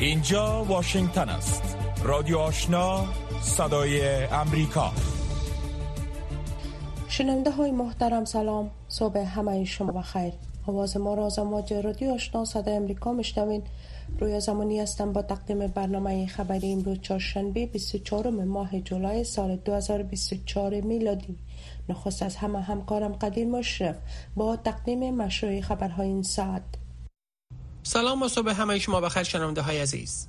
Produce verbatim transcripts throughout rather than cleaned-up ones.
اینجا واشنگتن است. رادیو آشنا، صدای امریکا. شنونده های محترم سلام، صبح همه شما بخیر. آواز ما را از امواج رادیو آشنا صدای امریکا میشنوین. روی زمانی هستم با تقدیم برنامه خبری امروز چهارشنبه بیست و چهارم ماه جولای سال دو هزار و بیست و چهار میلادی. نخست از همه همکارم قدیر مشرف با تقدیم مشروع خبرهای این ساعت. سلام و صبح همه شما بخیر شنونده های عزیز.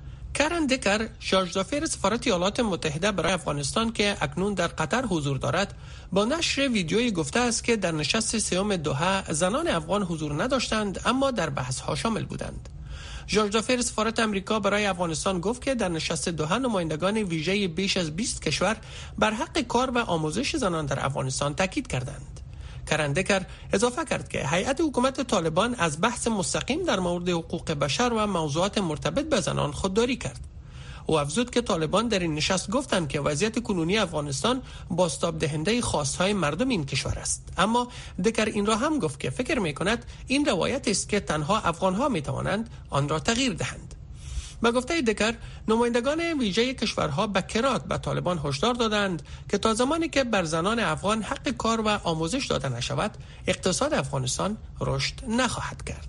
کرن دکر، شارژ دافیر سفارت ایالات متحده برای افغانستان که اکنون در قطر حضور دارد، با نشر ویدیویی گفته است که در نشست سیوم دوحه زنان افغان حضور نداشتند اما در بحث‌ها شامل بودند. شارژ دافیر سفارت امریکا برای افغانستان گفت که در نشست دوحه نمایندگان ویژه بیش از بیست کشور بر حق کار و آموزش زنان در افغانستان تاکید کردند. کرن دکر اضافه کرد که هیئت حکومت طالبان از بحث مستقیم در مورد حقوق بشر و موضوعات مرتبط به زنان خودداری کرد. او افزود که طالبان در این نشست گفتند که وضعیت کنونی افغانستان بازتاب دهنده خواستهای مردم این کشور است، اما دکر این را هم گفت که فکر می‌کند این روایت است که تنها افغان‌ها می‌توانند آن را تغییر دهند. با گفته دکر، نمایندگان ویژه کشورها به کرات به طالبان هشدار دادند که تا زمانی که بر زنان افغان حق کار و آموزش داده نشود، اقتصاد افغانستان رشد نخواهد کرد.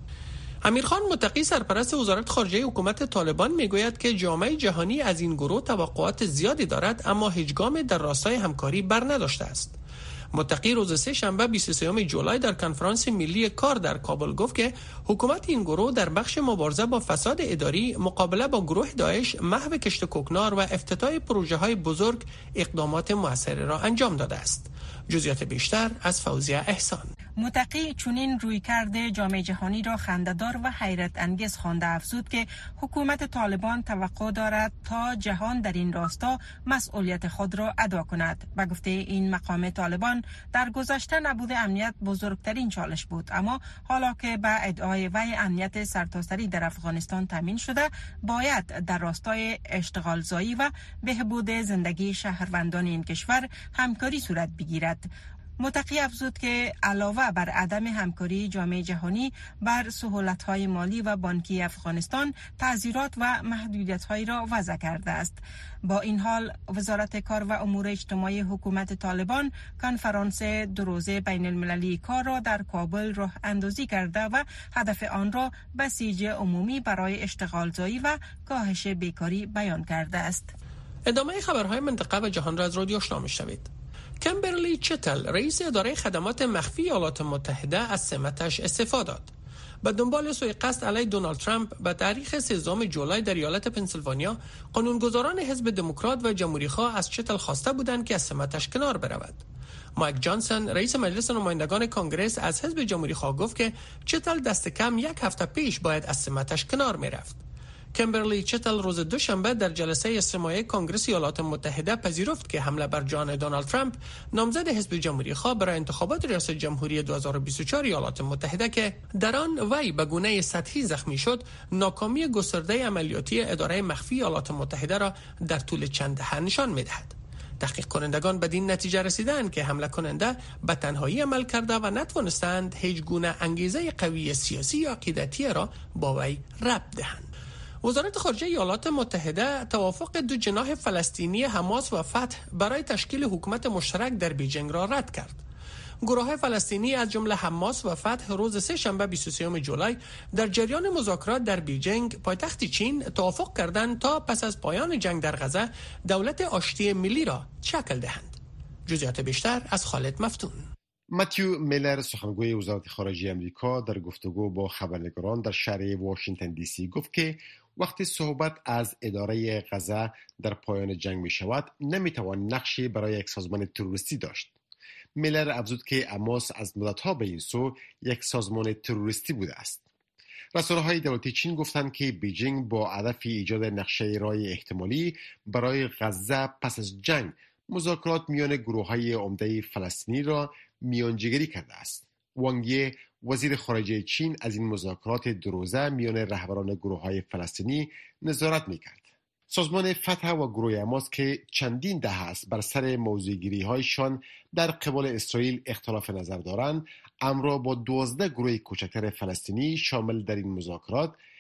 امیرخان متقی، سرپرست وزارت خارجه حکومت طالبان، میگوید که جامعه جهانی از این گروه توقعات زیادی دارد اما هیچ گام در راستای همکاری بر نداشته است. متقی روز سه شنبه بیست و سوم جولای در کنفرانس ملی کار در کابل گفت که حکومت این گروه در بخش مبارزه با فساد اداری، مقابله با گروه داعش، محو کشت کوکنار و افتتاح پروژه های بزرگ اقدامات موثری را انجام داده است. جزئیات بیشتر از فوزیه احسان. متقی چنین رویکرد جامعه جهانی را خنده‌دار و حیرت انگیز خوانده، افزود که حکومت طالبان توقع دارد تا جهان در این راستا مسئولیت خود را ادا کند. به گفته این مقام، طالبان در گذشته نبود امنیت بزرگترین چالش بود، اما حالا که به ادعای وی امنیت سرتاسری در افغانستان تامین شده، باید در راستای اشتغالزایی و بهبود زندگی شهروندان این کشور همکاری صورت بگیرد. متقی افزود که علاوه بر عدم همکاری جامعه جهانی بر سهولت‌های مالی و بانکی افغانستان تعزیرات و محدودیت‌هایی را وضع کرده است. با این حال وزارت کار و امور اجتماعی حکومت طالبان کنفرانس دو روزه بین المللی کار را در کابل راه اندازی کرده و هدف آن را بسیج عمومی برای اشتغالزایی و کاهش بیکاری بیان کرده است. ادامه خبرهای منطقه و جهان را از رادیو آشنا می‌شنوید. کمبرلی چتل، رئیس اداره خدمات مخفی ایالات متحده، از سمتش استعفا داد. به دنبال سوءقصد علیه دونالد ترامپ به تاریخ سوم جولای در ایالت پنسیلوانیا، قانونگذاران حزب دموکرات و جمهوری‌خواه از چتل خواسته بودند که از سمتش کنار برود. مایک جانسون، رئیس مجلس نمایندگان کنگره از حزب جمهوری‌خواه، گفت که چتل دست کم یک هفته پیش باید از سمتش کنار می‌رفت. کمبرلی چتل روز دوشنبه در جلسه استماعی کنگره ایالات متحده پذیرفت که حمله بر جان دونالد ترامپ، نامزد حزب جمهوری‌خواه برای انتخابات ریاست جمهوری دو هزار و بیست و چهار ایالات متحده که در آن وی به گونه سطحی زخمی شد، ناکامی گسترده عملیاتی اداره مخفی ایالات متحده را در طول چند دهه نشان می‌دهد. تحقیق کنندگان بدین نتیجه رسیدند که حمله کننده به تنهایی عمل کرده و نتوانستند هیچ گونه انگیزه قوی سیاسی یا عقیدتی را با وی ربط دهند. وزارت خارجه ایالات متحده توافق دو جناح فلسطینی حماس و فتح برای تشکیل حکومت مشترک در بیجینگ را رد کرد. گروه‌های فلسطینی از جمله حماس و فتح روز سه شنبه بیست و سوم جولای در جریان مذاکرات در بیجینگ، پایتخت چین، توافق کردند تا پس از پایان جنگ در غزه دولت آشتی ملی را شکل دهند. جزئیات بیشتر از خالد مفتون. متیو میلر، سخنگوی وزارت خارجه آمریکا، در گفتگو با خبرنگاران در شهر واشنگتن دی سی گفت که وقتی صحبت از اداره غزه در پایان جنگ می شود، نمی توان نقشی برای یک سازمان تروریستی داشت. میلر افزود که حماس از مدت‌ها به این سو یک سازمان تروریستی بوده است. رسانه‌های دولتی چین گفتند که بیجینگ با هدف ایجاد نقشه راه احتمالی برای غزه پس از جنگ مذاکرات میان گروه‌های عمده فلسطینی را میانجیگری کرده است. وانگ یی، وزیر خارجه چین، از این مذاکرات دو روزه میان رهبران گروه‌های فلسطینی نظارت می‌کرد. سازمان فتح و گروه حماس که چندین دهه است بر سر موضوعگیری‌هایشان در قبال اسرائیل اختلاف نظر دارند، امروز با دوازده گروه کوچکتر فلسطینی شامل در این مذاکرات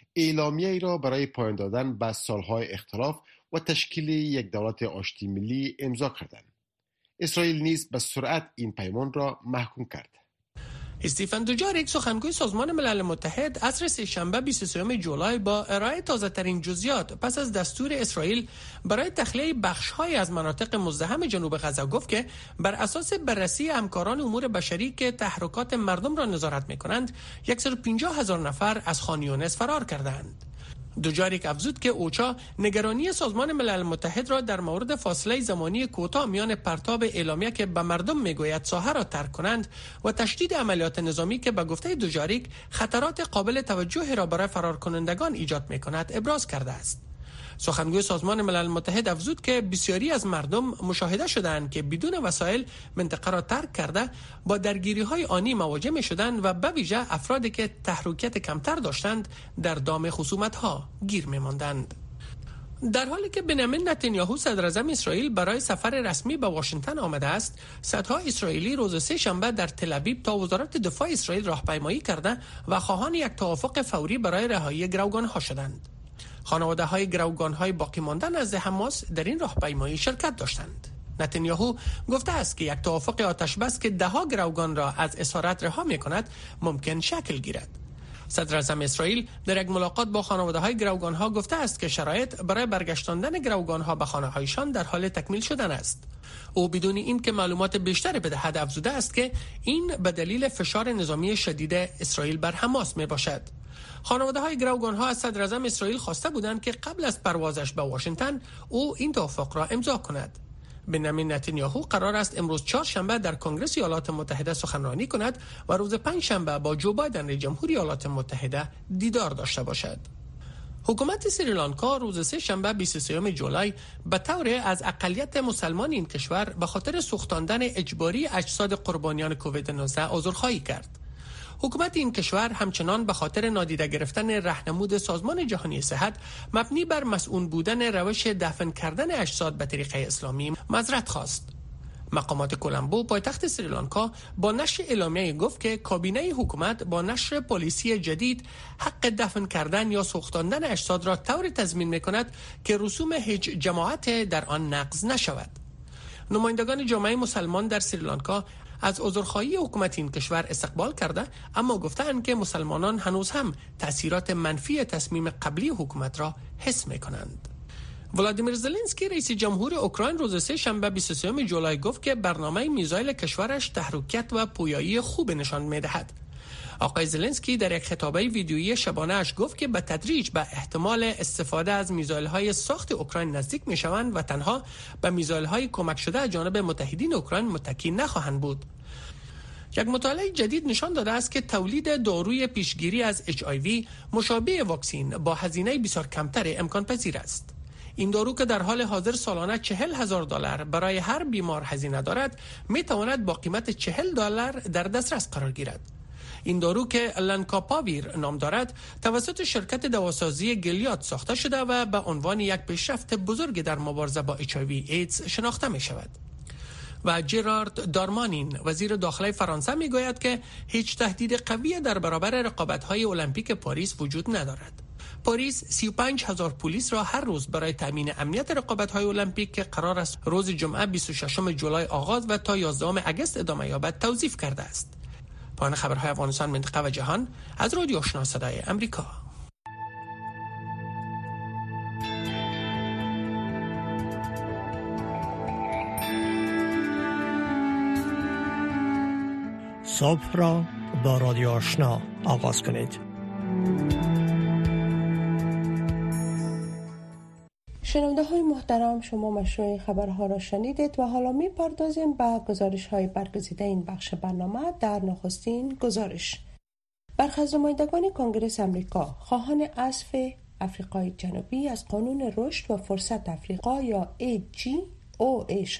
اعلامیه ای را برای پایان دادن به سالهای اختلاف و تشکیل یک دولت آشتی ملی امضا کردند. اسرائیل نیز به سرعت این پیمان را محکوم کرد. استیفن دوجاریک سخنگوی سازمان ملل متحد عصر سه‌شنبه بیست و سوم جولای با ارائه تازه‌ترین جزئیات پس از دستور اسرائیل برای تخلیه بخش‌های از مناطق مزدحم جنوب غزه گفت که بر اساس بررسی همکاران امور بشری که تحرکات مردم را نظارت می‌کنند صد و پنجاه هزار نفر از خان یونس فرار کردند. دوجاریک افزود که اوچا نگرانی سازمان ملل متحد را در مورد فاصله زمانی کوتاه میان پرتاب اعلامیه که به مردم میگوید ساحه را ترک کنند و تشدید عملیات نظامی که به گفته دوجاریک خطرات قابل توجهی را برای فرار کنندگان ایجاد میکند ابراز کرده است. سخنگوی سازمان ملل متحد افزود که بسیاری از مردم مشاهده شدند که بدون وسایل منطقه را ترک کرده با درگیری‌های آنی مواجه می‌شدند و به ویژه افرادی که تحرکات کمتر داشتند در دام خصومت‌ها گیر می‌ماندند. در حالی که بنیامین نتانیاهو صدراعظم اسرائیل برای سفر رسمی به واشنگتن آمده است، صدها اسرائیلی روز سه شنبه در تل‌آویو تا وزارت دفاع اسرائیل راهپیمایی کرده و خواهان یک توافق فوری برای رهایی گروگان‌ها شدند. خانواده‌های گروگان‌های باقی مانده نزد حماس در این راهپیمایی شرکت داشتند. نتانیاهو گفته است که یک توافق آتش بس که ده‌ها گروگان را از اسارت رها می‌کند ممکن شکل گیرد. صدر اعظم اسرائیل در یک ملاقات با خانواده‌های گروگان‌ها گفته است که شرایط برای برگشتاندن گروگان‌ها به خانه‌هایشان در حال تکمیل شدن است. او بدون این که معلومات بیشتری بدهد افزوده است که این به دلیل فشار نظامی شدید اسرائیل بر حماس میباشد. خانواده های گروگان ها از صدر اعظم اسرائیل خواسته بودند که قبل از پروازش به واشنگتن او این توافق را امضا کند. بنیامین نتانیاهو قرار است امروز چهارشنبه در کنگره ایالات متحده سخنرانی کند و روز پنجشنبه با جو بایدن رئیس جمهور ایالات متحده دیدار داشته باشد. حکومت سریلانکا روز سه شنبه بیست و سوم جولای به طور از اقلیت مسلمان این کشور به خاطر سوختاندن اجباری اجساد قربانیان کووید نوزده عذرخواهی کرد. حکومت این کشور همچنان به خاطر نادیده گرفتن راهنمود سازمان جهانی صحت مبنی بر مسئول بودن روش دفن کردن اجساد به طریق اسلامی معذرت خواست. مقامات کولمبو پایتخت سریلانکا با نشر اعلامیه گفت که کابینه حکومت با نشر پلیسی جدید حق دفن کردن یا سوختاندن اجساد را طوری تضمین می‌کند که رسوم هیچ جماعت در آن نقض نشود. نمایندگان جامعه مسلمان در سریلانکا از عذرخواهی حکومت این کشور استقبال کرده، اما گفتند که مسلمانان هنوز هم تأثیرات منفی تصمیم قبلی حکومت را حس می‌کنند. ولادیمیر زلنسکی رئیس جمهور اوکراین روز سه شنبه بیست و سوم جولای گفت که برنامه میزایل کشورش تحرکات و پویایی خوب نشان می‌دهد. آقای زلنسکی در یک خطابه ویدیویی شبانه اش گفت که به تدریج به احتمال استفاده از میزایل‌های ساخت اوکراین نزدیک می‌شوند و تنها به میزایل‌های کمک شده از جانب متحدین اوکراین متکی نخواهند بود. یک مطالعه جدید نشان داده است که تولید داروی پیشگیری از اچ آی وی مشابه واکسن با هزینه بسیار کمتر امکان پذیر است. این دارو که در حال حاضر سالانه چهل هزار دلار برای هر بیمار هزینه دارد، می تواند با قیمت چهل دلار در دسترس قرار گیرد. این دارو که لنکاپاویر نام دارد توسط شرکت دواسازی گلیاد ساخته شده و به عنوان یک پیشرفت بزرگ در مبارزه با اچ آی وی ایدز شناخته می شود. و جرارد دارمانین وزیر داخلی فرانسه می گوید که هیچ تهدید قوی در برابر رقابت‌های المپیک پاریس وجود ندارد. پاریس سی و پنج هزار پلیس را هر روز برای تامین امنیت رقابت‌های المپیک که قرار است روز جمعه بیست و ششم جولای آغاز و تا یازدهم اگست ادامه یابد توصیف کرده است. پایان خبرهای افغانستان، منطقه و جهان از رادیو آشنا صدای امریکا. صبح را با رادیو آشنا آغاز کنید. شنونده های محترم، شما مشروع خبرها را شنیدید و حالا می پردازیم به گزارش های برگزیده این بخش برنامه. در نخستین گزارش، برخی از نمایندگان کنگره امریکا خواهان حذف آفریقای جنوبی از قانون رشد و فرصت آفریقا یا ای جی او ای شدند.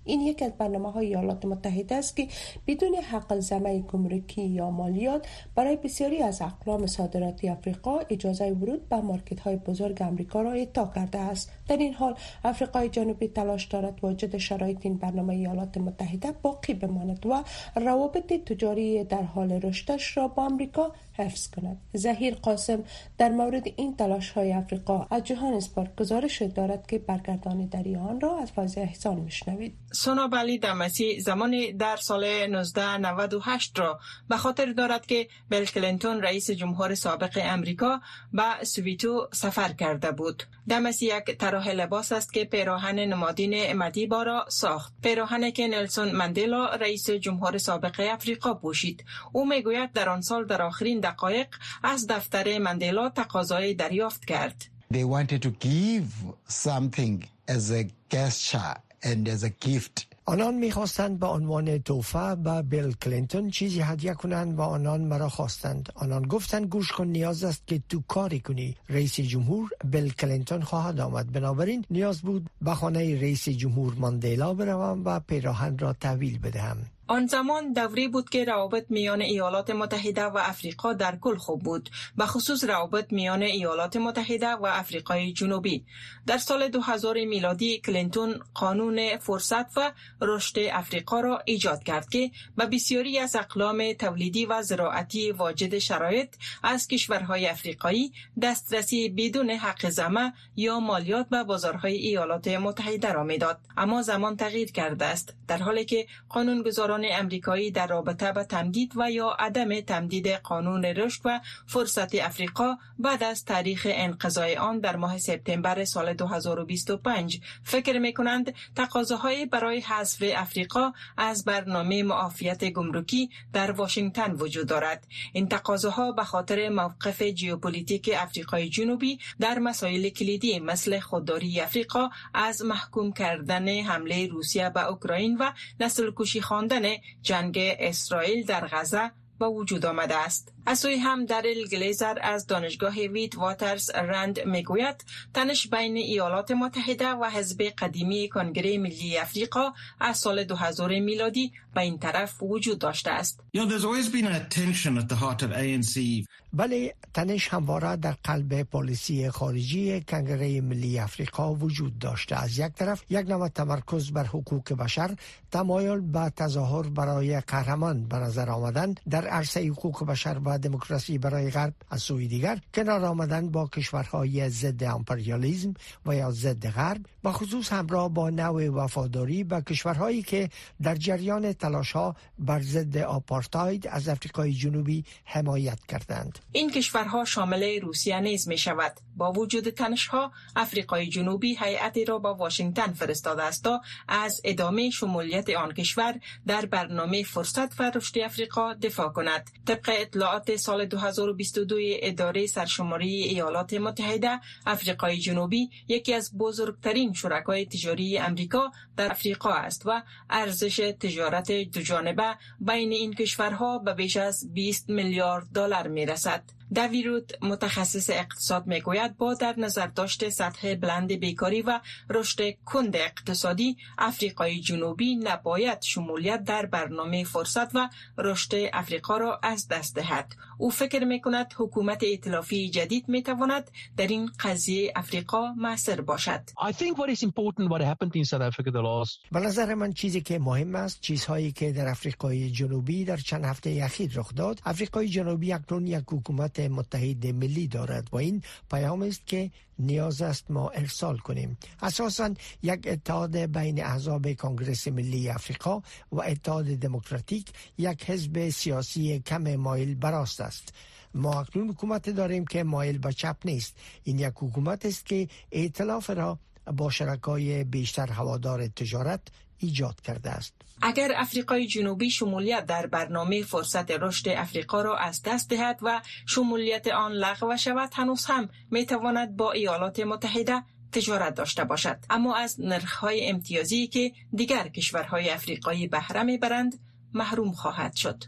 این یک از برنامه‌های ایالات متحده است که بدون حق الزام گمرکی یا مالیات برای بسیاری از اقلام صادراتی آفریقا اجازه ورود به مارکت‌های بزرگ آمریکا را اعطا کرده است. در این حال آفریقای جنوبی تلاش دارد واجد شرایط این برنامه ایالات متحده باقی بماند و روابط تجاری در حال رشدش را با آمریکا حفظ کند. ظهیر قاسم در مورد این تلاش‌های آفریقا از جوهانسبورگ گزارش دارد که برگردان دری آن را از فاضل احسان میشنوید. سونابلی دمسی زمان در سال نوزده نود و هشت را به خاطر دارد که بیل کلینتون رئیس جمهور سابق امریکا به سویتو سفر کرده بود. دمسی یک طراح لباس است که پیراهن نمادین مدیبا را ساخت. پیراهنی که نلسون ماندلا رئیس جمهور سابق آفریقا پوشید. او میگوید در آن سال در آخرین دقایق از دفتر ماندلا تقاضای دریافت کرد. They wanted to give something as a gesture and as a gift. آنان می‌خواستند به عنوان تحفه به بیل کلینتون چیزی هدیه کنند و آنان مرا خواستند. آنان گفتند گوش کن، نیاز است که تو کاری کنی. رئیس جمهور بیل کلینتون خواهد آمد، بنابراین نیاز بود به خانه رئیس جمهور ماندلا بروم و پیراهن را تحویل بدهم. آن زمان دوری بود که روابط میان ایالات متحده و آفریقا در کل خوب بود، به خصوص روابط میان ایالات متحده و آفریقای جنوبی. در سال دو هزار میلادی کلینتون قانون فرصت و رشد آفریقا را ایجاد کرد که به بسیاری از اقلام تولیدی و زراعتی واجد شرایط از کشورهای آفریقایی دسترسی بدون حق زمه یا مالیات به بازارهای ایالات متحده را میداد. اما زمان تغییر کرده است، در حالی که قانونگذاران امریکایی در رابطه با تمدید و یا عدم تمدید قانون رشد و فرصت آفریقا بعد از تاریخ انقضای آن در ماه سپتامبر سال دو هزار و بیست و پنج فکر می‌کنند تقاضاهای برای حذف آفریقا از برنامه معافیت گمرکی در واشنگتن وجود دارد. این تقاضاها به خاطر موقف ژئوپلیتیک آفریقای جنوبی در مسائل کلیدی مثل خودداری آفریقا از محکوم کردن حمله روسیه به اوکراین و نسل‌کشی خواندن جنگ اسرائیل در غزه به وجود آمده است. از سوی هم دریل گلیزر از دانشگاه ویت واترز رند میگوید تنش بین ایالات متحده و حزب قدیمی کنگره ملی آفریقا از سال دو هزار میلادی به این طرف وجود داشته است. You know, there's always been a tension at the heart of A N C. بله، تنش همواره در قلب پالیسی خارجی کنگره ملی آفریقا وجود داشته. از یک طرف یک نوع تمرکز بر حقوق بشر، تمایل به تظاهر برای قهرمان به نظر آمدن در عرصه حقوق بشر و دموکراسی برای غرب، از سوی دیگر کنار آمدن با کشورهای ضد امپریالیسم و یا ضد غرب، به خصوص همراه با نوع وفاداری به کشورهایی که در جریان تلاش‌ها بر ضد آپارتاید از آفریقای جنوبی حمایت کردند. این کشورها شامل روسیه نیز می شود. با وجود تنش‌ها، آفریقای جنوبی هیئتی را با واشنگتن فرستاده است تا از ادامه شمولیت آن کشور در برنامه فرصت و رشد آفریقا دفاع کند. طبق اطلاعات سال دو هزار و بیست و دو اداره سرشماری ایالات متحده، آفریقای جنوبی یکی از بزرگترین شرکای تجاری امریکا در آفریقا است و ارزش تجارت دوجانبه بین این کشورها به بیش از بیست میلیارد دلار میرسد. دویرود متخصص اقتصاد میگوید با در نظر داشت سطح بلند بیکاری و رشد کند اقتصادی، آفریقای جنوبی نباید شمولیت در برنامه فرصت و رشد آفریقا را از دست دهد. او فکر میکند حکومت ائتلافی جدید میتواند در این قضیه آفریقا مؤثر باشد. I think what is important what happened in South Africa the last. به نظر من چیزی که مهم است، چیزهایی که در آفریقای جنوبی در چند هفته اخیر رخ داد. آفریقای جنوبی اکنون یک حکومت متحد ملی دارد و این پیام است که نیاز است ما ارسال کنیم. اساساً یک اتحاد بین احزاب کنگره ملی آفریقا و اتحاد دموکراتیک، یک حزب سیاسی کم مایل به راست است. ما اکنون حکومت داریم که مایل به چپ نیست. این یک حکومت است که ائتلاف را با شرکای بیشتر هوادار تجارت ایجاد کرده است. اگر آفریقای جنوبی شمولیت در برنامه فرصت رشد آفریقا را از دست دهد و شمولیت آن لغو شود، هنوز هم میتواند با ایالات متحده تجارت داشته باشد، اما از نرخ‌های امتیازی که دیگر کشورهای آفریقایی بهره میبرند محروم خواهد شد.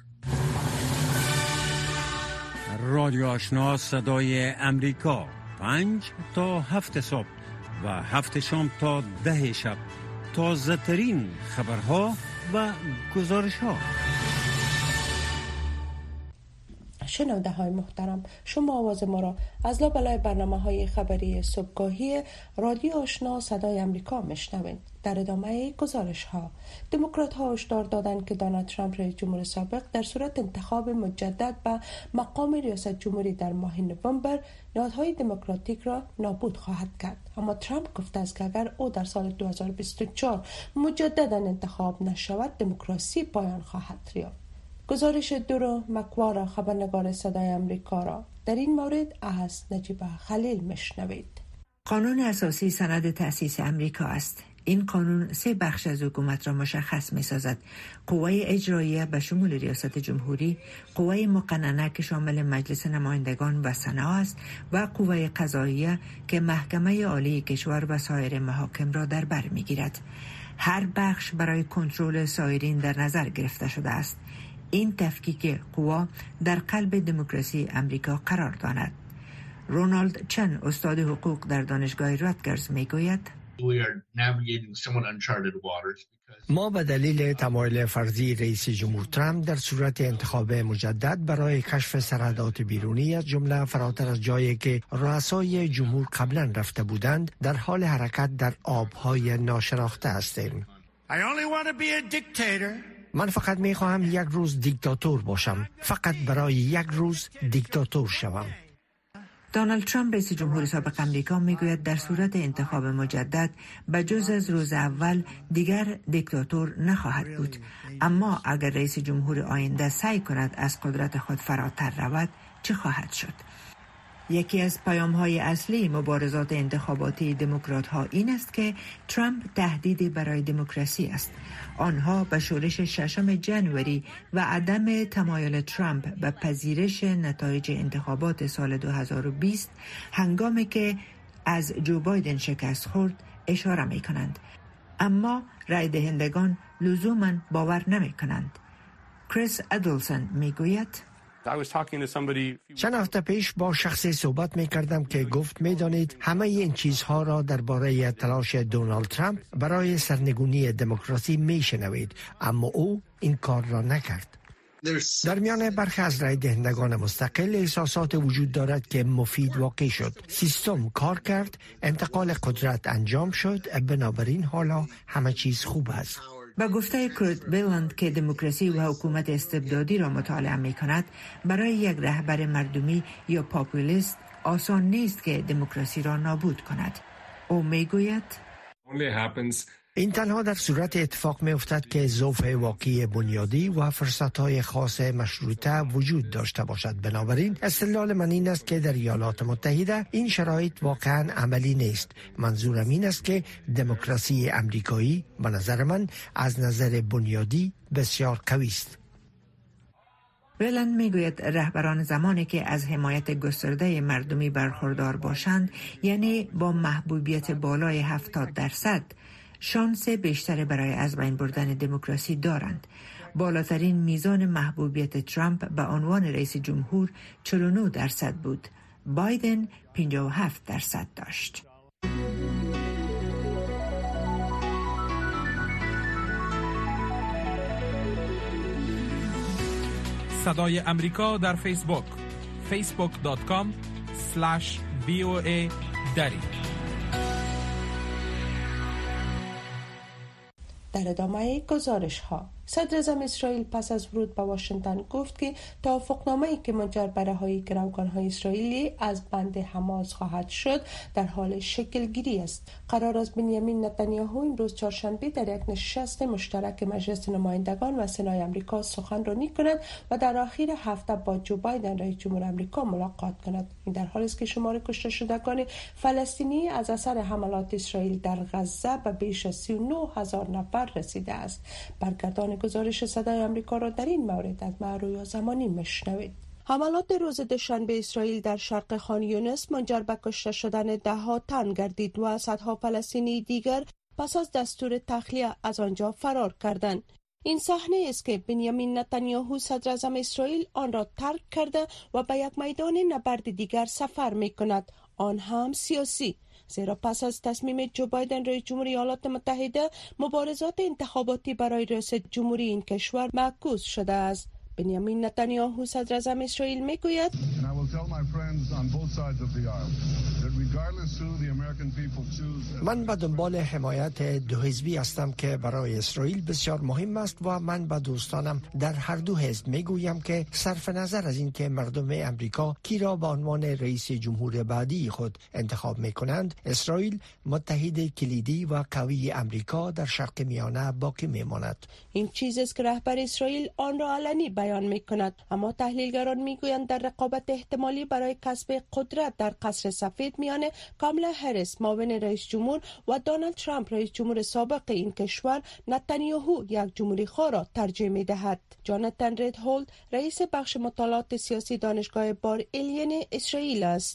رادیو آشنا صدای امریکا، پنج تا هفت صبح و هفت شام تا ده شب تازه ترین خبرها و گزارش ها. شنونده های محترم، شما آواز ما را از لابلای برنامه های خبری صبحگاهی رادیو آشنا صدای امریکا میشنوید. در ادامه گزارش ها، دموکرات ها هشدار دادند که دونالد ترامپ رئیس جمهور سابق در صورت انتخاب مجدد به مقام ریاست جمهوری در ماه نوامبر نهادهای دموکراتیک را نابود خواهد کرد. اما ترامپ گفته است که اگر او در سال دو هزار و بیست و چهار مجددا انتخاب نشود، دموکراسی پایان خواهد یافت. گزارش دورو مکوارا، خبرنگار صدای امریکا، را در این مورد از نجیبه خلیل میشنوید. قانون اساسی سند تأسیس امریکا است. این قانون سه بخش از حکومت را مشخص می سازد: قوه اجراییه به شمول ریاست جمهوری، قوه مقننه که شامل مجلس نمایندگان و سنا است و قوه قضاییه که محکمه عالی کشور و سایر محاکم را در بر می گیرد. هر بخش برای کنترل سایرین در نظر گرفته شده است. این تفکیک قوا در قلب دموکراسی امریکا قرار دارد. رونالد چن، استاد حقوق در دانشگاه راتگرز، میگوید: ما به دلیل تمایل فرضی رئیس جمهور ترامپ در صورت انتخاب مجدد برای کشف سرحدات بیرونی از جمله فراتر از جایی که رؤسای جمهور قبلا رفته بودند در حال حرکت در آبهای ناشناخته هستیم. من فقط می خواهم یک روز دیکتاتور باشم، فقط برای یک روز دیکتاتور شوم. دونالد ترامپ رئیس جمهور سابق امریکا میگوید در صورت انتخاب مجدد به جز از روز اول دیگر دیکتاتور نخواهد بود. اما اگر رئیس جمهور آینده سعی کند از قدرت خود فراتر رود، چه خواهد شد؟ یکی از پیام‌های اصلی مبارزات انتخاباتی دموکرات‌ها این است که ترامپ تهدیدی برای دموکراسی است. آنها به شورش ششم جنوری و عدم تمایل ترامپ به پذیرش نتایج انتخابات سال دو هزار و بیست هنگامی که از جو بایدن شکست خورد اشاره می‌کنند. اما رای دهندگان لزوماً باور نمی‌کنند. کریس ادلسون میگوید: چند هفته پیش با شخصی صحبت می کردم که گفت می دانید همه این چیزها را درباره تلاش دونالد ترامپ برای سرنگونی دموکراسی می شنوید، اما او این کار را نکرد. در میان برخی از رای دهندگان مستقل احساسات وجود دارد که مفید واقع شد. سیستم کار کرد، انتقال قدرت انجام شد، بنابراین حالا همه چیز خوب است. با گفته کورت بیلند که دموکراسی و حکومت استبدادی را مطالعه می کند، برای یک رهبر مردمی یا پاپولیست آسان نیست که دموکراسی را نابود کند. او می گوید: این تنها در صورت اتفاق می افتد که ضعف واقعی بنیادی و فرصتهای خاص مشروطه وجود داشته باشد. بنابراین استدلال من این است که در ایالات متحده این شرایط واقعا عملی نیست. منظورم این است که دموکراسی امریکایی به نظر من از نظر بنیادی بسیار قوی است. ولند میگوید رهبران زمانی که از حمایت گسترده مردمی برخوردار باشند، یعنی با محبوبیت بالای هفتاد درصد، شانس بیشتر برای از بین بردن دموکراسی دارند. بالاترین میزان محبوبیت ترامپ به عنوان رئیس جمهور چهل و نه درصد بود. بایدن پنجاه و هفت درصد داشت. صدای امریکا در فیسبوک فیسبوک دات کام اسلش وی او ای دری. در ادامه گزارش ها، صدر اعظم اسرائیل پس از ورود به واشنگتن گفت که توافقنامه‌ای که منجر به رهایی گروگان‌های اسرائیلی از بند حماس خواهد شد در حال شکلگیری است. قرار است بنیامین نتانیاهو امروز چهارشنبه در یک نشست مشترک مجلس نمایندگان و سنای آمریکا سخنرانی کند و در آخر هفته با جو بایدن رئیس جمهور آمریکا ملاقات کند. این در حالی است که شمار کشته شدگان فلسطینی از اثر حملات اسرائیل در غزه به بیش از سی و نه هزار نفر رسیده است. برگردان گزارش صدای آمریکا را در این مورد از معروی زمانی میشنوید. حملات روز دوشنبه اسرائیل در شرق خان یونس منجر به کشته شدن ده ها تن گردید و صدها فلسطینی دیگر پس از دستور تخلیه از آنجا فرار کردند. این صحنه است که بنیامین نتانیاهو صدر اعظم اسرائیل آن را ترک کرده و به یک میدان نبرد دیگر سفر می کند، آن هم سیاسی. زیرا پس از تصمیم جو بایدن رئیس جمهوری ایالات متحده مبارزات انتخاباتی برای ریاست جمهوری این کشور معکوس شده است. بنیامین نتانیاهو صدر اعظم اسرائیل میگوید من به دنبال حمایت دو حزبی هستم که برای اسرائیل بسیار مهم است و من به دوستانم در هر دو حزب میگویم که صرف نظر از اینکه مردم امریکا کی را به عنوان رئیس جمهور بعدی خود انتخاب میکنند، اسرائیل متحد کلیدی و قوی امریکا در شرق میانه باقی میماند. این چیزی است که رهبر اسرائیل آن را علنی بیان میکند، اما تحلیلگران میگویند در رقابت احتمالی برای کسب قدرت در قصر سفید میان کاملا هریس معاون رئیس جمهور و دونالد ترامپ رئیس جمهور سابق این کشور، نتانیاهو یک جمهوری خواه را ترجیح میدهد. جاناتان ریدهولد رئیس بخش مطالعات سیاسی دانشگاه بار ایلین اسرائیل است.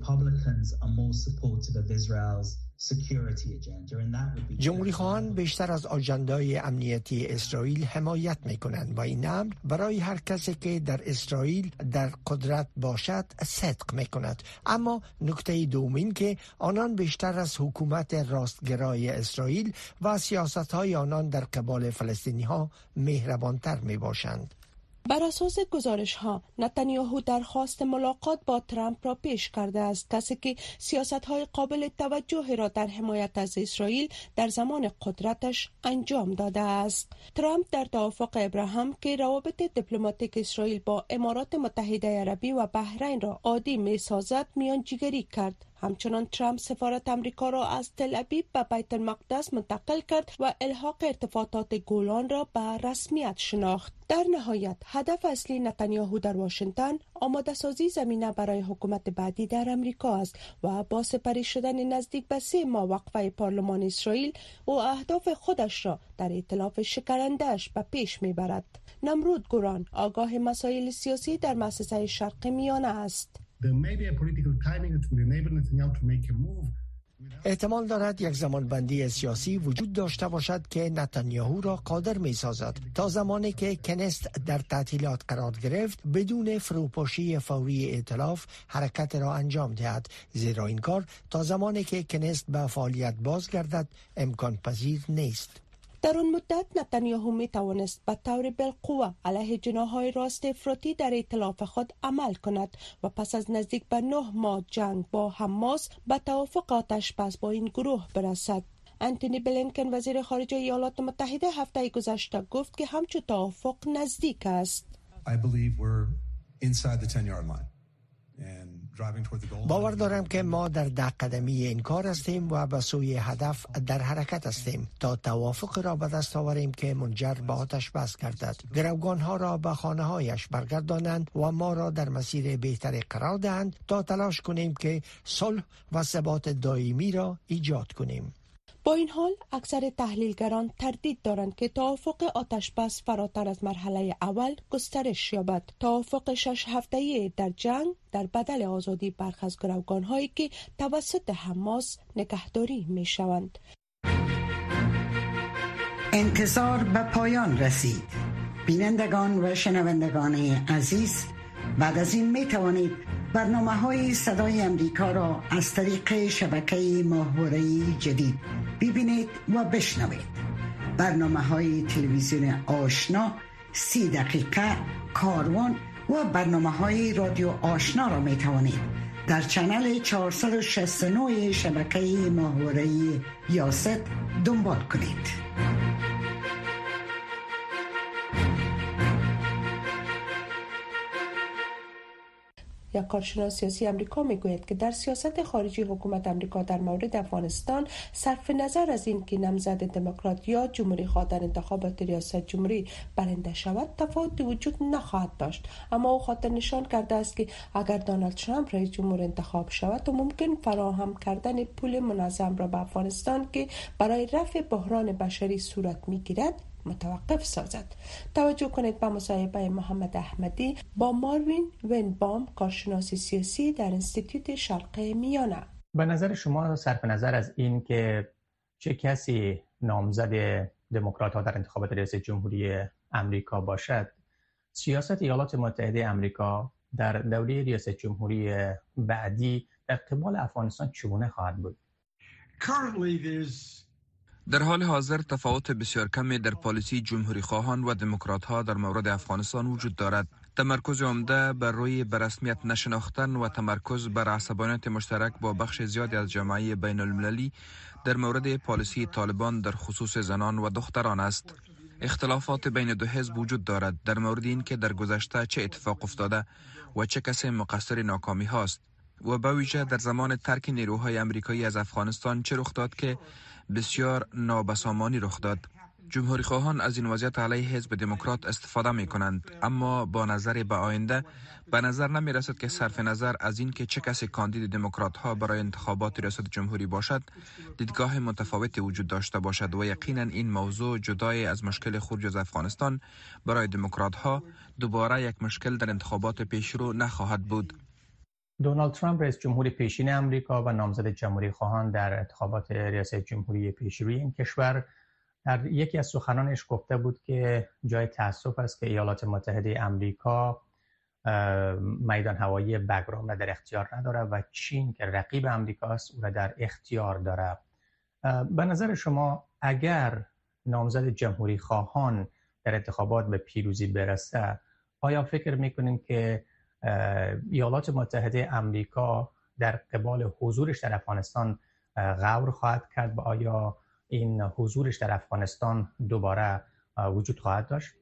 جمهوری خواهان بیشتر از آژاندای امنیتی اسرائیل حمایت میکنند و این امر برای هر کسی که در اسرائیل در قدرت باشد صدق میکند. اما نکته دوم که آنان بیشتر از حکومت راستگرای اسرائیل و سیاست‌های آنان در قبال فلسطینی ها مهربانتر میباشند. بر اساس گزارش ها، نتانیاهو درخواست ملاقات با ترامپ را پیش کرده است، کسی که سیاست های قابل توجه را در حمایت از اسرائیل در زمان قدرتش انجام داده است. ترامپ در توافق ابراهام که روابط دیپلماتیک اسرائیل با امارات متحده عربی و بحرین را عادی می سازد میانجیگری کرد. همچنان ترامپ سفارت امریکا را از تل ابیب به بیت المقدس منتقل کرد و الحاق ارتفاعات گولان را به رسمیت شناخت. در نهایت هدف اصلی نتانیاهو در واشنگتن آماده سازی زمینه برای حکومت بعدی در امریکا است و با سپری شدن نزدیک به سه ماه وقفه پارلمان اسرائیل و اهداف خودش را در ائتلاف شکرنده‌اش به پیش میبرد. نمرود گوران آگاه مسائل سیاسی در مؤسسه شرق میانه است. احتمال دارد یک زمانبندی سیاسی وجود داشته باشد که نتانیاهو را قادر می سازد تا زمانی که کنست در تعطیلات قرار گرفت بدون فروپاشی فوری ائتلاف حرکت را انجام دهد، زیرا این کار تا زمانی که کنست به فعالیت بازگردد امکان پذیر نیست. در آن مدت نتانیاهو می توانست به طور بالقوه علیه جناح‌های راست افراطی در ائتلاف خود عمل کند و پس از نزدیک به نه ماه جنگ با حماس به توافق آتش‌بس با این گروه برسد. انتونی بلینکن وزیر خارجه ایالات متحده هفته گذشته گفت که همچون توافق نزدیک است. باور دارم که ما در ده قدمی این کار هستیم و به سوی هدف در حرکت هستیم تا توافق را به دست آوریم که منجر به آتش بس گردد، گروگانها را به خانه هایش برگردانند و ما را در مسیر بهتری قرار دهند تا تلاش کنیم که صلح و ثبات دائمی را ایجاد کنیم. با این حال اکثر تحلیلگران تردید دارند که توافق آتشبس فراتر از مرحله اول گسترش یابد. توافق شش هفته‌ای در جنگ در بدل آزادی برخی از گروگان‌هایی که توسط حماس نگهداری می‌شوند. انتظار به پایان رسید. بینندگان و شنوندگان عزیز، بعد از این می توانید برنامه های صدای امریکا را از طریق شبکه ماهواره‌ای جدید ببینید و بشنوید. برنامه های تلویزیون آشنا، سی دقیقه، کاروان و برنامه های رادیو آشنا را می توانید در چنل چهارصد و شصت و نه شبکه ماهواره‌ای یاست دنبال کنید. یک کارشناس سیاسی امریکا میگوید که در سیاست خارجی حکومت امریکا در مورد افغانستان صرف نظر از این که نامزد دموکرات یا جمهوری خواه در انتخابات ریاست جمهوری برنده شود تفاوتی وجود نخواهد داشت، اما او خاطر نشان کرده است که اگر دونالد ترامپ رئیس جمهور انتخاب شود و ممکن فراهم کردن پول منظم را به افغانستان که برای رفع بحران بشری صورت میگیرد متوقف سازد. توجه کنید به مصاحبه محمد احمدی با ماروین وینبام، کارشناس سیاسی در انستیتوت شرق میانه. به نظر شما صرف نظر از این که چه کسی نامزد دموکرات‌ها در انتخابات ریاست جمهوری امریکا باشد، سیاست ایالات متحده امریکا در دوره ریاست جمهوری بعدی در قبال افغانستان چگونه خواهد بود؟ در حال حاضر تفاوت بسیار کمی در پالیسی جمهوری خواهان و دموکرات ها در مورد افغانستان وجود دارد. تمرکز عمده بر روی به رسمیت نشناختن و تمرکز بر عصبانیت مشترک با بخش زیادی از جامعه بین المللی در مورد پالیسی طالبان در خصوص زنان و دختران است. اختلافات بین دو حزب وجود دارد در مورد این که در گذشته چه اتفاق افتاده و چه کسی مقصر ناکامی هاست و به ویژه در زمان ترک نیروهای امریکایی از افغانستان چه رخ داد که بسیار نابسامانی رخ داد. جمهوری خواهان از این وضعیت علیه حزب دموکرات استفاده می کنند، اما با نظر به آینده به نظر نمی رسد که صرف نظر از این که چه کسی کاندید دموکرات ها برای انتخابات ریاست جمهوری باشد دیدگاه متفاوتی وجود داشته باشد و یقینا این موضوع جدای از مشکل خروج از افغانستان برای دموکرات ها دوباره یک مشکل در انتخابات پیشرو نخواهد بود. دونالد ترامپ رئیس جمهور پیشین امریکا و نامزد جمهوری خواهان در انتخابات ریاست جمهوری پیشروی این کشور در یکی از سخنانش گفته بود که جای تأسف است که ایالات متحده امریکا میدان هوایی بگرام را در اختیار نداره و چین که رقیب امریکا است او را در اختیار داره. به نظر شما اگر نامزد جمهوری خواهان در انتخابات به پیروزی برسه، آیا فکر میکنین که ایالات متحده امریکا در قبال حضورش در افغانستان غور خواهد کرد و آیا این حضورش در افغانستان دوباره وجود خواهد داشت؟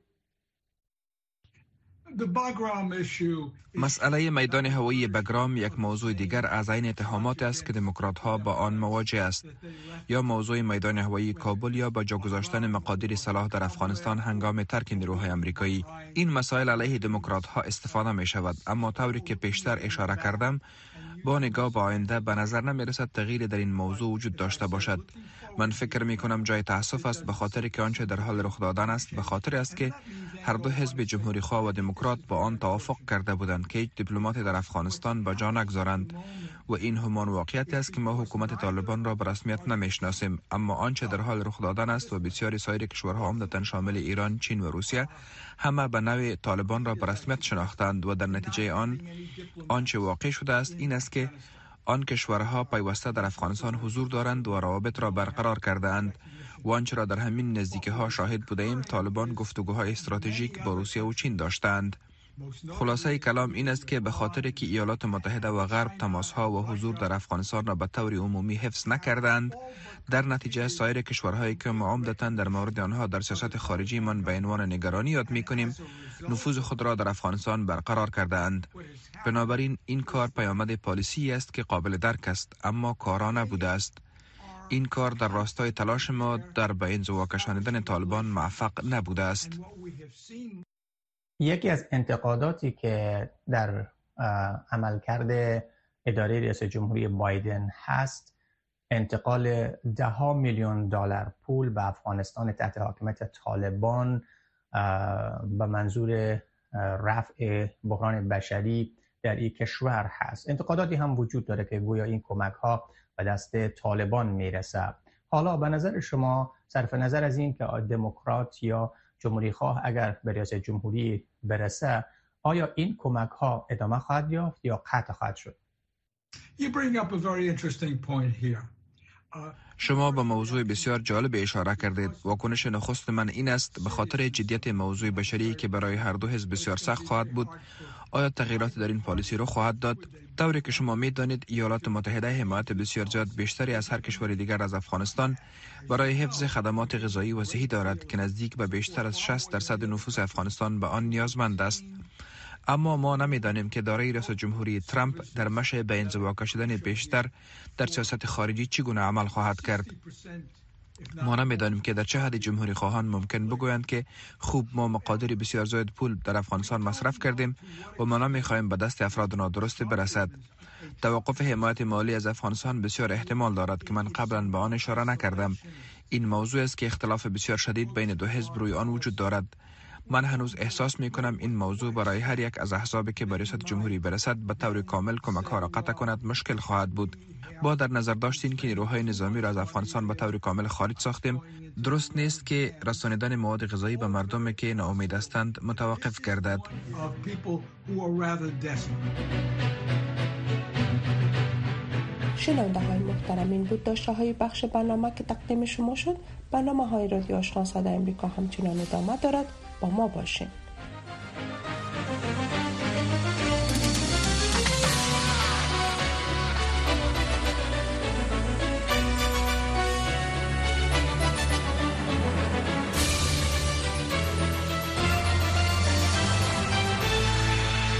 مسئله میدان هوایی بگرام یک موضوع دیگر از این اتهامات است که دموکرات ها با آن مواجه است، یا موضوع میدان هوایی کابل یا با جا گذاشتن مقادیر سلاح در افغانستان هنگام ترک نیروهای امریکایی. این مسائل علیه دموکرات ها استفاده می شود، اما طوری که پیشتر اشاره کردم با نگاه به آینده به نظر نمی رسد تغییری در این موضوع وجود داشته باشد. من فکر می کنم جای تأسف است به خاطر که آنچه در حال رخ دادن است به خاطر است که هر دو حزب جمهوری خواه و دموکرات با آن توافق کرده بودند که هیچ دیپلمات در افغانستان به جا نگذارند و این همان واقعیت است که ما حکومت طالبان را به رسمیت نمیشناسیم، اما آنچه در حال رخ دادن است و بسیاری سایر کشورها عمدتاً شامل ایران، چین و روسیه همه به نوع طالبان را به رسمیت شناختند و در نتیجه آن آنچه واقع شده است این است که آن کشورها پیوسته در افغانستان حضور دارند و روابط را برقرار کرده اند و آنچه را در همین نزدیکی ها شاهد بودیم طالبان گفتگوهای استراتژیک با روسیه و چین داشتند. خلاصه کلام این است که به خاطر که ایالات متحده و غرب تماسها و حضور در افغانستان را به طور عمومی حفظ نکردند، در نتیجه سایر کشورهایی که ما عمدتاً در مورد آنها در سیاست خارجی من به عنوان نگرانی یاد می‌کنیم نفوذ خود را در افغانستان برقرار کرده‌اند. بنابراین این کار پیامد پالیسی است که قابل درک است، اما کارا نبوده است. این کار در راستای تلاش ما در به انزوا کشاندن طالبان موفق نبوده است. یکی از انتقاداتی که در عملکرد اداره ریاست جمهوری بایدن هست انتقال ده ها میلیون دلار پول به افغانستان تحت حاکمیت طالبان به منظور رفع بحران بشری در این کشور هست. انتقاداتی هم وجود داره که گویا این کمک ها به دست طالبان میرسه. حالا به نظر شما صرف نظر از این که دموکرات یا جمهوری خواه اگر به ریاست جمهوری برسه آیا این کمک ها ادامه خواهد یافت یا قطع خواهد شد؟ شما به موضوع بسیار جالب اشاره کردید. واکنش نخست من این است به خاطر جدیت موضوع بشری که برای هر دو حزب بسیار سخت خواهد بود، آیا تغییرات در این پالیسی رو خواهد داد؟ طوری که شما می دانید ایالات متحده حمایت بسیار زیاد بیشتری از هر کشور دیگر از افغانستان برای حفظ خدمات غذایی و صحی دارد که نزدیک به بیشتر از شصت درصد نفوس افغانستان به آن نیازمند است. اما ما نمیدانیم که اداره ریاست جمهوری ترامپ در مشع به انزوا کشیدن بیشتر در سیاست خارجی چگونه عمل خواهد کرد. ما نمیدانیم که در چه حد جمهوری خواهان ممکن بگویند که خوب ما مقادیر بسیار زیاد پول در افغانستان مصرف کردیم و ما نمیخواهیم به دست افراد نادرست برسد. توقف حمایت مالی از افغانستان بسیار احتمال دارد که من قبلا به آن اشاره نکردم. این موضوع است که اختلاف بسیار شدید بین دو حزب روی آن وجود دارد. من هنوز احساس می کنم این موضوع برای هر یک از احزابی که به ریاست جمهوری برسد به طور کامل کمک ها را قطع کند مشکل خواهد بود. با در نظر داشتین که نیروهای نظامی را از افغانستان به طور کامل خارج ساختیم، درست نیست که رسانیدن مواد غذایی به مردمی که ناامید هستند متوقف گردد. شنونده های محترم، این بود داشته های بخش برنامه که تقدیم شما شد. برنامه های رادیو آشنا صدای امریکا همچنان ادامه دارد. با ما باشین.